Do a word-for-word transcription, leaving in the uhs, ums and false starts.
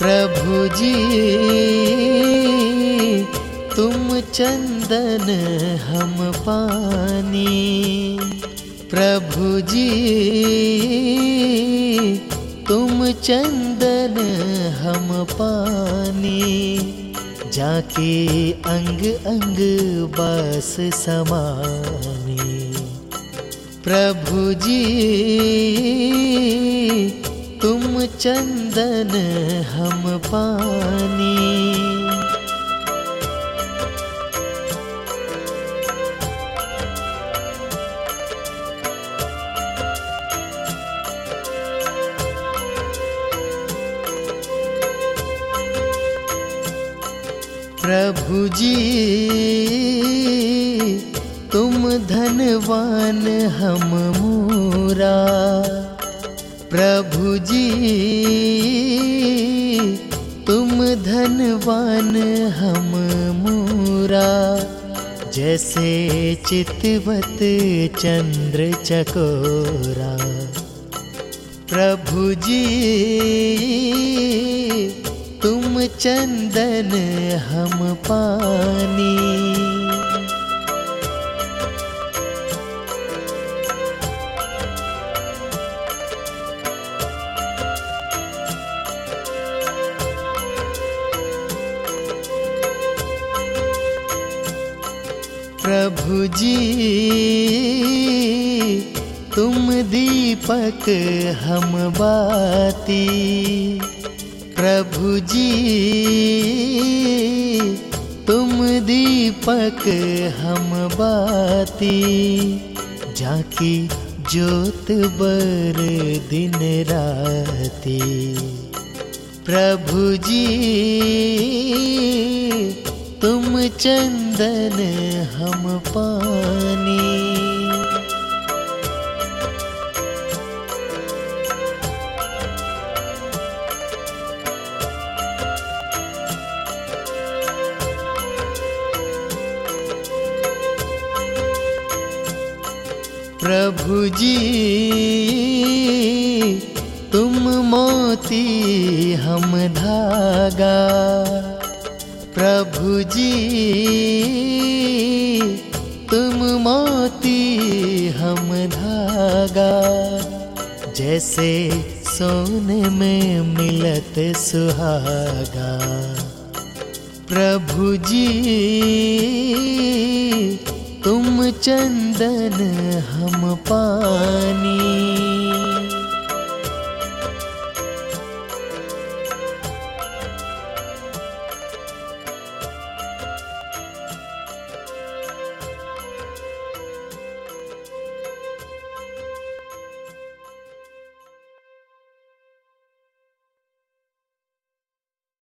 प्रभु जी तुम चंदन हम पानी, प्रभु जी तुम चंदन हम पानी, जाके अंग अंग बस समानी। प्रभु जी तुम चंदन हम पानी। प्रभु जी तुम धनवान हम मूरा, प्रभु जी तुम धनवान हम मूरा, जैसे चितवत चंद्र चकोरा। प्रभु जी तुम चंदन हम पानी। प्रभु जी तुम दीपक हम बाती, प्रभु जी तुम दीपक हम बाती, जाकी ज्योत बर दिन राती। प्रभु जी तुम चंदन हम पानी। प्रभु जी तुम मोती हम धागा, प्रभु जी तुम मोती हम धागा, जैसे सोने में मिलत सुहागा। प्रभु जी तुम चंदन हम पानी।